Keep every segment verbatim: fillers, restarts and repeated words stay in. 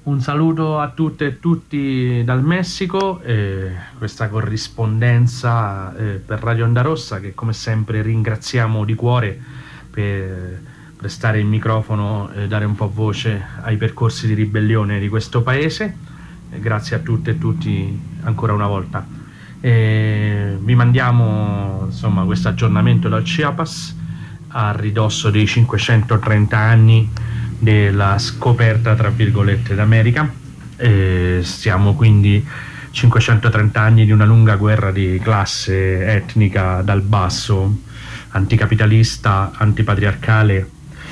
Un saluto a tutte e tutti dal Messico, eh, questa corrispondenza eh, per Radio Onda Rossa, che come sempre ringraziamo di cuore per prestare il microfono e dare un po' voce ai percorsi di ribellione di questo paese. Eh, grazie a tutte e tutti ancora una volta. Eh, vi mandiamo insomma questo aggiornamento dal Chiapas a ridosso dei cinquecentotrenta anni della scoperta tra virgolette d'America. Eh, stiamo quindi cinquecentotrenta anni di una lunga guerra di classe etnica dal basso, anticapitalista, antipatriarcale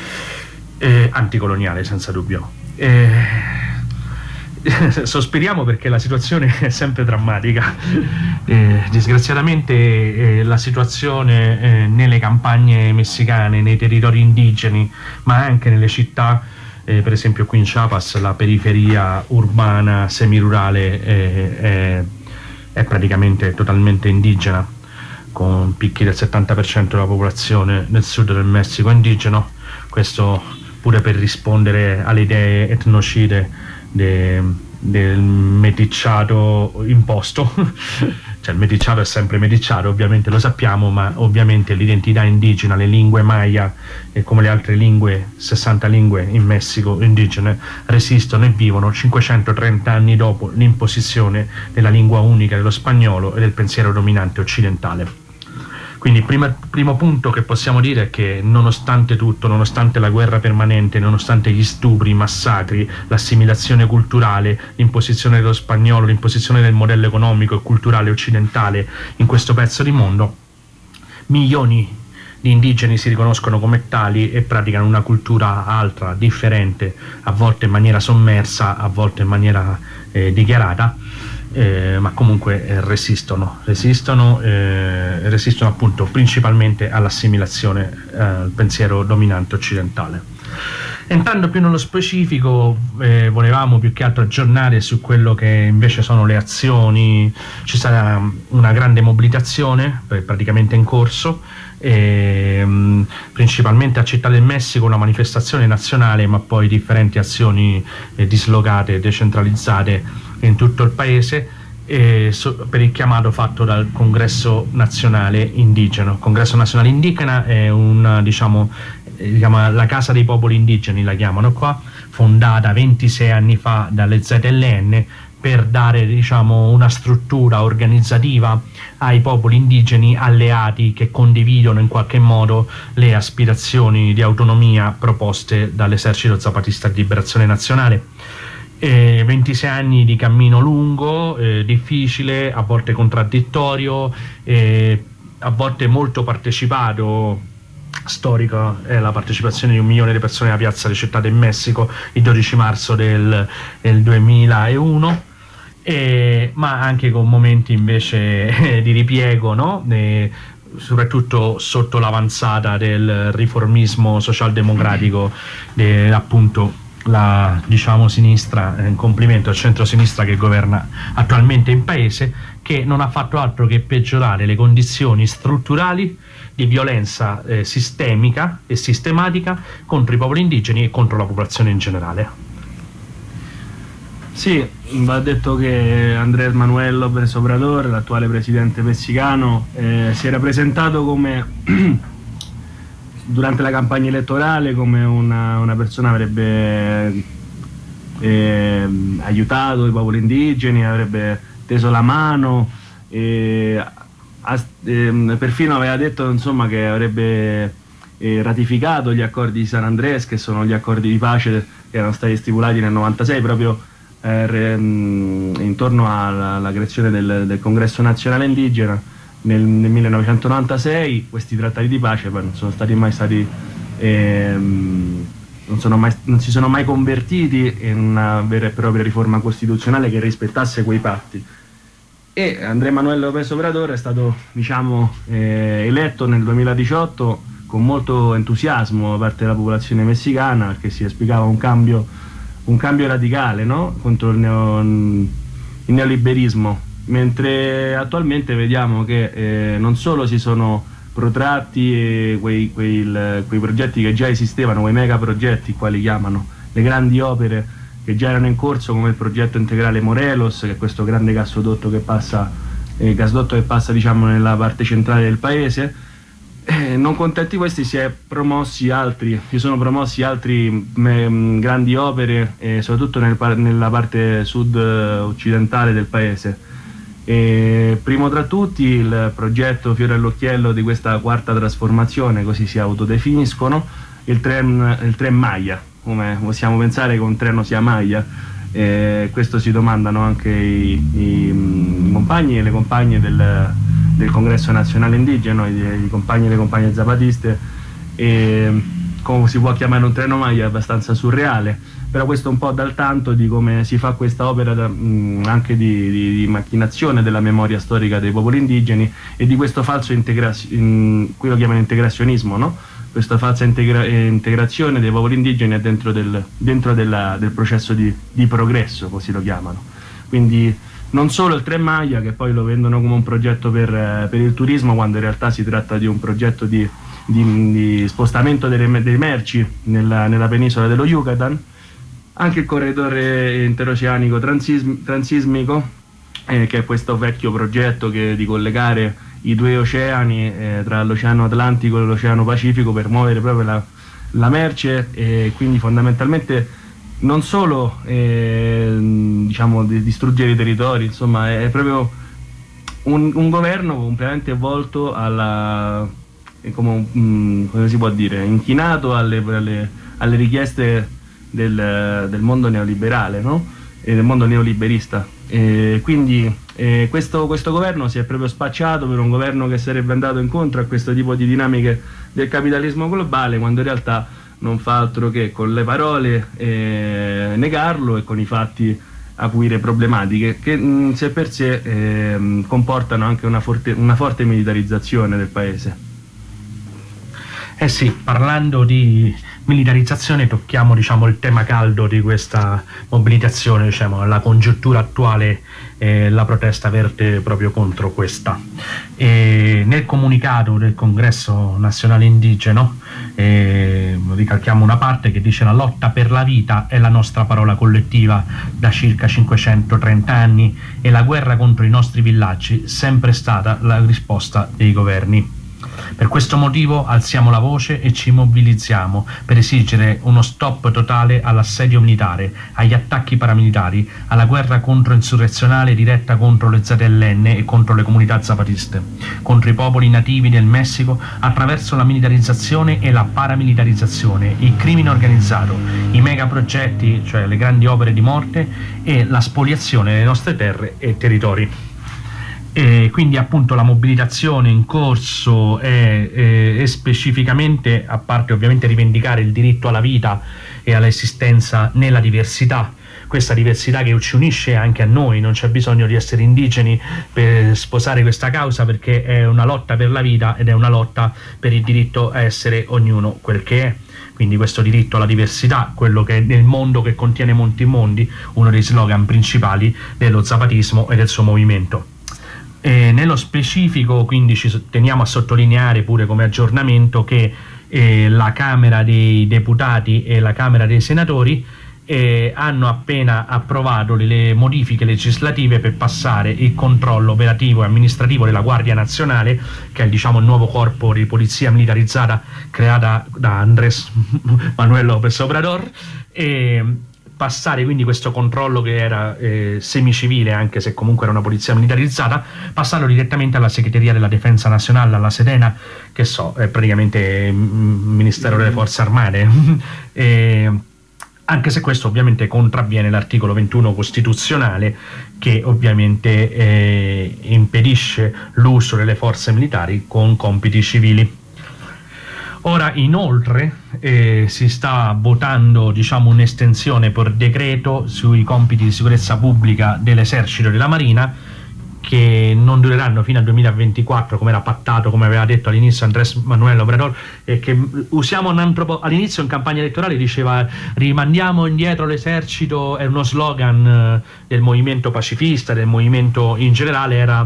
e anticoloniale senza dubbio. Eh, sospiriamo perché la situazione è sempre drammatica. Eh, disgraziatamente eh, la situazione eh, nelle campagne messicane, nei territori indigeni, ma anche nelle città, eh, per esempio qui in Chiapas la periferia urbana semirurale eh, è, è praticamente totalmente indigena, con picchi del settanta per cento della popolazione nel sud del Messico indigeno. Questo pure per rispondere alle idee etnocide De, del meticciato imposto. Cioè il meticciato è sempre meticciato, ovviamente lo sappiamo, ma ovviamente l'identità indigena, le lingue maya e come le altre lingue, sessanta lingue in Messico indigene, resistono e vivono cinquecentotrenta anni dopo l'imposizione della lingua unica dello spagnolo e del pensiero dominante occidentale. Quindi il primo, primo punto che possiamo dire è che nonostante tutto, nonostante la guerra permanente, nonostante gli stupri, i massacri, l'assimilazione culturale, l'imposizione dello spagnolo, l'imposizione del modello economico e culturale occidentale in questo pezzo di mondo, milioni di indigeni si riconoscono come tali e praticano una cultura altra, differente, a volte in maniera sommersa, a volte in maniera eh, dichiarata. Eh, ma comunque eh, resistono, resistono, eh, resistono appunto principalmente all'assimilazione eh, al pensiero dominante occidentale. Entrando più nello specifico, eh, volevamo più che altro aggiornare su quello che invece sono le azioni. Ci sarà una grande mobilitazione eh, praticamente in corso, e, mh, principalmente a Città del Messico una manifestazione nazionale, ma poi differenti azioni eh, dislocate, decentralizzate in tutto il paese, eh, so, per il chiamato fatto dal Congresso Nazionale Indigeno. Congresso Nazionale Indigena è una, diciamo, eh, chiama la Casa dei Popoli Indigeni, la chiamano qua, fondata ventisei anni fa dalle Z L N per dare, diciamo, una struttura organizzativa ai popoli indigeni alleati che condividono in qualche modo le aspirazioni di autonomia proposte dall'Esercito Zapatista di Liberazione Nazionale. Eh, ventisei anni di cammino lungo, eh, difficile, a volte contraddittorio, eh, a volte molto partecipato. Storica è la partecipazione di un milione di persone alla piazza di Città del Messico il dodici marzo del, del duemilauno, eh, ma anche con momenti invece eh, di ripiego, no? Eh, soprattutto sotto l'avanzata del riformismo socialdemocratico, eh, appunto la, diciamo, sinistra, un complimento al centro-sinistra che governa attualmente in paese, che non ha fatto altro che peggiorare le condizioni strutturali di violenza eh, sistemica e sistematica contro i popoli indigeni e contro la popolazione in generale. Sì, va detto che Andrés Manuel López Obrador, l'attuale presidente messicano, eh, si era presentato come durante la campagna elettorale come una, una persona che avrebbe eh, aiutato i popoli indigeni, avrebbe teso la mano, eh, a, eh, perfino aveva detto, insomma, che avrebbe eh, ratificato gli accordi di San Andrés, che sono gli accordi di pace che erano stati stipulati nel novantasei proprio eh, re, mh, intorno alla, alla creazione del, del Congresso Nazionale Indigena. Nel, nel millenovecentonovantasei questi trattati di pace poi non sono stati mai stati ehm, non, sono mai, non si sono mai convertiti in una vera e propria riforma costituzionale che rispettasse quei patti, e Andrés Manuel López Obrador è stato, diciamo, eh, eletto nel duemiladiciotto con molto entusiasmo da parte della popolazione messicana, che si esplicava un cambio un cambio radicale, no? Contro il, neo, il neoliberismo, mentre attualmente vediamo che eh, non solo si sono protratti eh, quei, quei, il, quei progetti che già esistevano, quei mega progetti, quali chiamano le grandi opere che già erano in corso, come il progetto integrale Morelos, che è questo grande gasdotto che passa, eh, gasdotto che passa diciamo, nella parte centrale del paese. Eh, non contenti questi, si è promossi altri, si sono promossi altri mh, grandi opere, eh, soprattutto nel, nella parte sud occidentale del paese. E primo tra tutti il progetto fiore all'occhiello di questa quarta trasformazione, così si autodefiniscono, il tren, il tren Maya. Come possiamo pensare che un treno sia Maya? Eh, questo si domandano anche i, i, i compagni e le compagne del del Congresso Nazionale Indigeno, i, i compagni e le compagne zapatiste, e come si può chiamare un treno Maya è abbastanza surreale, però questo un po' dal tanto di come si fa questa opera da, mh, anche di, di, di macchinazione della memoria storica dei popoli indigeni e di questo falso integrazionismo, qui lo chiamano integrazionismo, no? Questa falsa integra integrazione dei popoli indigeni dentro del, dentro della, del processo di, di progresso, così lo chiamano. Quindi non solo il Tren Maya, che poi lo vendono come un progetto per, eh, per il turismo, quando in realtà si tratta di un progetto di, di, di spostamento delle, delle merci nella, nella penisola dello Yucatan, anche il corridore interoceanico transism, transismico, eh, che è questo vecchio progetto che, di collegare i due oceani, eh, tra l'Oceano Atlantico e l'Oceano Pacifico, per muovere proprio la, la merce, e quindi fondamentalmente non solo eh, diciamo di distruggere i territori, insomma è proprio un, un governo completamente volto alla, come, um, come si può dire, inchinato alle, alle, alle richieste del, del mondo neoliberale, no? E del mondo neoliberista. E quindi eh, questo, questo governo si è proprio spacciato per un governo che sarebbe andato incontro a questo tipo di dinamiche del capitalismo globale, quando in realtà non fa altro che con le parole eh, negarlo e con i fatti acuire problematiche che in sé per sé eh, comportano anche una forte, una forte militarizzazione del paese. Eh sì, parlando di militarizzazione tocchiamo diciamo, il tema caldo di questa mobilitazione, diciamo, la congiuntura attuale, eh, la protesta verte proprio contro questa. E nel comunicato del Congresso Nazionale Indigeno eh, ricalchiamo una parte che dice: la lotta per la vita è la nostra parola collettiva da circa cinquecentotrenta anni e la guerra contro i nostri villaggi sempre stata la risposta dei governi. Per questo motivo alziamo la voce e ci mobilizziamo per esigere uno stop totale all'assedio militare, agli attacchi paramilitari, alla guerra controinsurrezionale diretta contro le Z L N e contro le comunità zapatiste, contro i popoli nativi del Messico attraverso la militarizzazione e la paramilitarizzazione, il crimine organizzato, i megaprogetti, cioè le grandi opere di morte, e la spoliazione delle nostre terre e territori. E quindi appunto la mobilitazione in corso è, è, è specificamente, a parte ovviamente rivendicare il diritto alla vita e all'esistenza nella diversità, questa diversità che ci unisce anche a noi, non c'è bisogno di essere indigeni per sposare questa causa, perché è una lotta per la vita ed è una lotta per il diritto a essere ognuno quel che è. Quindi questo diritto alla diversità, quello che è nel mondo che contiene molti mondi, uno dei slogan principali dello zapatismo e del suo movimento. E nello specifico quindi ci teniamo a sottolineare pure come aggiornamento che eh, la Camera dei Deputati e la Camera dei Senatori eh, hanno appena approvato le, le modifiche legislative per passare il controllo operativo e amministrativo della Guardia Nazionale, che è diciamo il nuovo corpo di polizia militarizzata creata da Andrés Manuel López Obrador, e passare quindi questo controllo che era eh, semicivile, anche se comunque era una polizia militarizzata, passarlo direttamente alla Segreteria della Difesa Nazionale, alla Sedena, che so, è praticamente il Ministero delle Forze Armate. e, anche se questo ovviamente contravviene l'articolo ventuno costituzionale, che ovviamente eh, impedisce l'uso delle forze militari con compiti civili. Ora inoltre eh, si sta votando diciamo un'estensione per decreto sui compiti di sicurezza pubblica dell'esercito e della marina, che non dureranno fino al duemilaventiquattro come era pattato, come aveva detto all'inizio Andrés Manuel Obrador, e che usiamo un antropo all'inizio in campagna elettorale diceva rimandiamo indietro l'esercito, è uno slogan eh, del movimento pacifista, del movimento in generale, era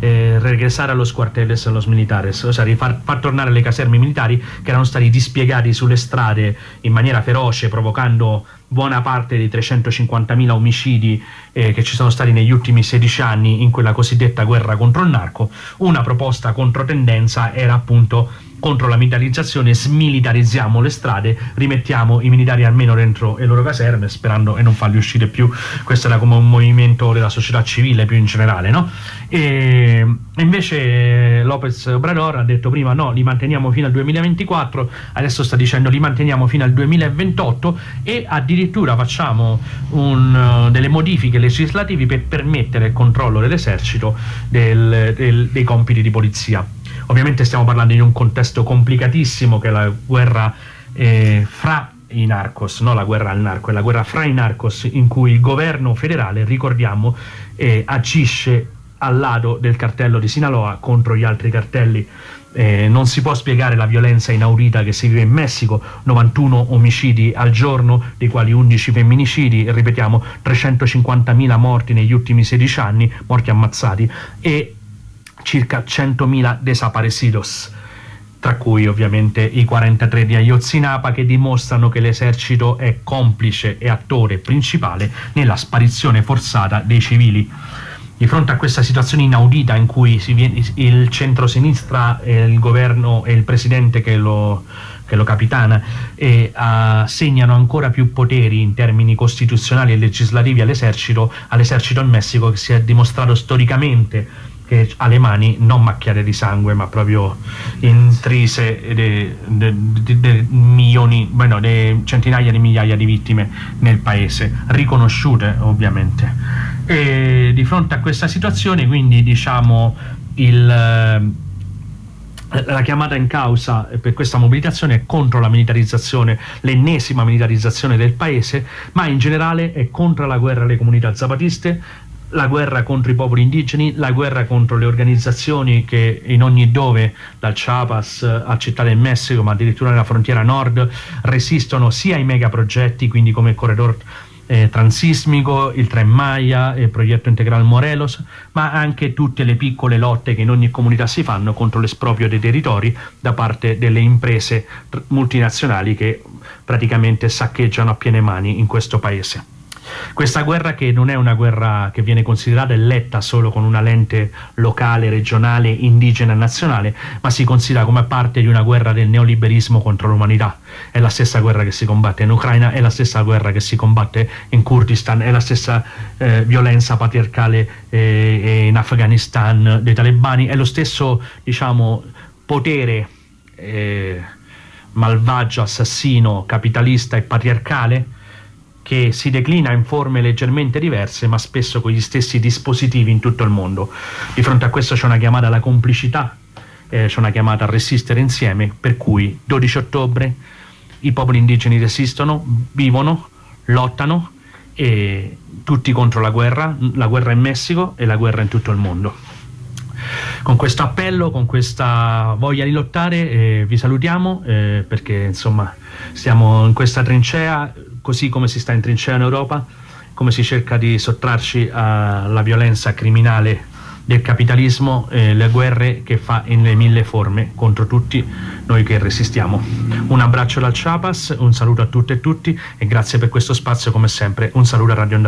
eh, regresare allo cuarteles los militares, ossia di far, far tornare le caserme militari che erano stati dispiegati sulle strade in maniera feroce, provocando buona parte dei trecentocinquantamila omicidi eh, che ci sono stati negli ultimi sedici anni in quella cosiddetta guerra contro il narco. Una proposta controtendenza era appunto contro la militarizzazione: smilitarizziamo le strade, rimettiamo i militari almeno dentro le loro caserme, sperando e non farli uscire più. Questo era come un movimento della società civile più in generale, no? E invece López Obrador ha detto prima no, li manteniamo fino al duemilaventiquattro, adesso sta dicendo li manteniamo fino al duemilaventotto e addirittura facciamo un, delle modifiche legislative per permettere il controllo dell'esercito del, del, dei compiti di polizia. Ovviamente stiamo parlando di un contesto complicatissimo, che è la guerra eh, fra i narcos, no la guerra al narco, è la guerra fra i narcos, in cui il governo federale, ricordiamo, eh, agisce al lato del cartello di Sinaloa contro gli altri cartelli. Eh, non si può spiegare la violenza inaudita che si vive in Messico: novantuno omicidi al giorno, dei quali undici femminicidi, ripetiamo, trecentocinquantamila morti negli ultimi sedici anni, morti ammazzati, e circa centomila desaparecidos, tra cui ovviamente i quarantatré di Ayotzinapa, che dimostrano che l'esercito è complice e attore principale nella sparizione forzata dei civili. Di fronte a questa situazione inaudita in cui si viene, il centrosinistra, e il governo e il presidente che lo, che lo capitana e assegnano ancora più poteri in termini costituzionali e legislativi all'esercito, all'esercito in Messico, che si è dimostrato storicamente che ha le mani non macchiate di sangue, ma proprio intrise di milioni, bueno, de centinaia di migliaia di vittime nel paese, riconosciute ovviamente. E di fronte a questa situazione, quindi, diciamo, il, la chiamata in causa per questa mobilitazione è contro la militarizzazione, l'ennesima militarizzazione del paese, ma in generale è contro la guerra alle comunità zapatiste, la guerra contro i popoli indigeni, la guerra contro le organizzazioni che in ogni dove, dal Chiapas a Città del Messico, ma addirittura nella frontiera nord, resistono sia ai megaprogetti, quindi come il corridor eh, transismico, il Tren Maya, il progetto Integral Morelos, ma anche tutte le piccole lotte che in ogni comunità si fanno contro l'esproprio dei territori da parte delle imprese multinazionali che praticamente saccheggiano a piene mani in questo paese. Questa guerra, che non è una guerra che viene considerata e letta solo con una lente locale, regionale, indigena e nazionale, ma si considera come parte di una guerra del neoliberismo contro l'umanità. È la stessa guerra che si combatte in Ucraina, è la stessa guerra che si combatte in Kurdistan, è la stessa eh, violenza patriarcale eh, in Afghanistan dei talebani, è lo stesso, diciamo, potere eh, malvagio, assassino, capitalista e patriarcale, che si declina in forme leggermente diverse, ma spesso con gli stessi dispositivi in tutto il mondo. Di fronte a questo c'è una chiamata alla complicità, eh, c'è una chiamata a resistere insieme, per cui dodici ottobre i popoli indigeni resistono, vivono, lottano, e tutti contro la guerra, la guerra in Messico e la guerra in tutto il mondo. Con questo appello, con questa voglia di lottare, eh, vi salutiamo, eh, perché insomma siamo in questa trincea, così come si sta in trincea in Europa, come si cerca di sottrarci alla violenza criminale del capitalismo, eh, le guerre che fa in le mille forme contro tutti noi che resistiamo. Un abbraccio dal Chiapas, un saluto a tutte e tutti, e grazie per questo spazio come sempre. Un saluto a Radio Onda